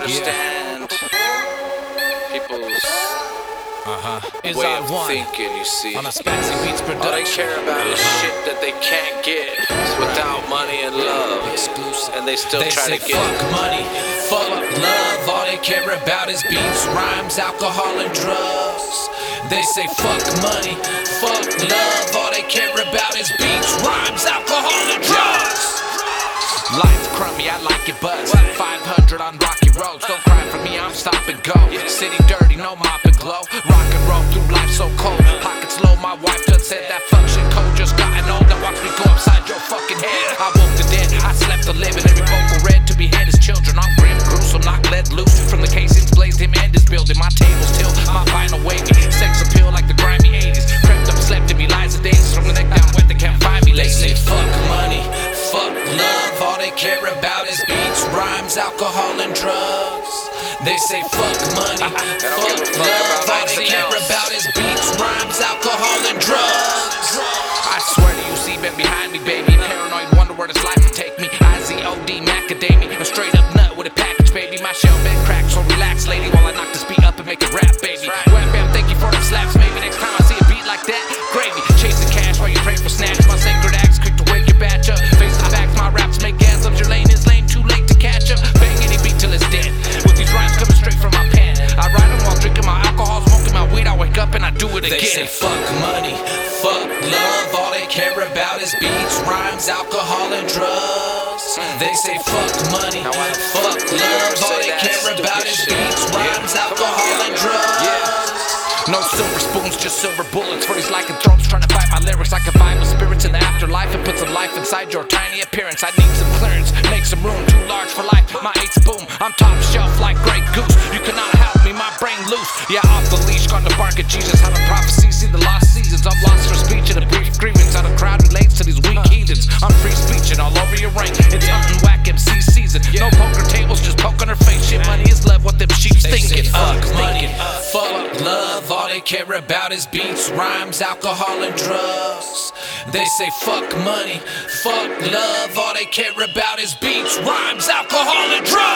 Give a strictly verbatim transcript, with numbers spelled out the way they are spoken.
understand people's Uh-huh. Is way I of one thinking, you see. on a Spassy Beats All they production. care about is Uh-huh. shit that they can't get without money and love. Exclusive. And they still They try say to get fuck it. money, fuck love. All they care about is beats, rhymes, alcohol, and drugs. They say fuck money, fuck love. All they care about is beats, rhymes, alcohol, and drugs. Life's crummy, I like it buzz. five hundred on rocky roads. Don't cry for me, I'm stop and go. City dirty, no mop and glow. Rock and roll through life so cold. Pockets low, my wife just said that function code just gotten old. Now watch me go upside your fucking head. I woke the dead, I slept the living. Every vocal red to behead his children. I'm grim, gruesome, not let loose. From the casings blazed him and his building. My tables till my final wavy. Sex appeal like the grimy eighties. Crept up, slept in me, lies of days. From the neck down, wet, they can't find me. They say fuck money, fuck love. All they care about is beats, rhymes, alcohol, and drugs. They say fuck money, fuck love. All they care about is beats, rhymes, alcohol, and drugs. I swear to you, see been behind me, baby. Paranoid, wonder where this life will take me. I Z O D macadamia, a straight up nut with a package, baby. My shell been cracked, so relax, lady, while I knock this beat up and make it rap, baby. Wham bam, thank you for the slaps, maybe next time I see a beat like that, gravy. Chasing cash while you pray for snacks. My sacred acts, quick to wake your batch up. Face the facts, my raps make anthems. Your lane is lame, too late to catch up. Bang any beat till it's dead. With these rhymes coming straight from my pen. I write them while drinking my alcohol, smoking my weed. I wake up and I do it again. They say fuck money, fuck love. All they care about is beats, rhymes, alcohol, and drugs. They say fuck money, fuck love. All they care about is beats, rhymes, alcohol, and drugs. No silver spoons, just silver bullets for these lycanthropes trying to fight my lyrics. I can vibe with spirits in the afterlife and put some life inside your tiny appearance. I need some clearance, make some room, too large for life. My eight's boom, I'm top shelf like Grey Goose. You cannot help me, my brain loose. Yeah, off the leash, gone to bark at Jesus. How the prophecy see the lost seasons. I'm lost for speech and a brief grievance. How the crowd relates to these weak heathens. I'm free speeching all over your ring. It's hunting whack M C season. No poker tables, just poke on her face. Shit, money is love, what them sheep's thinking. Fuck money, fuck love. All they care about is beats, rhymes, alcohol, and drugs. They say fuck money, fuck love. All they care about is beats, rhymes, alcohol, and drugs.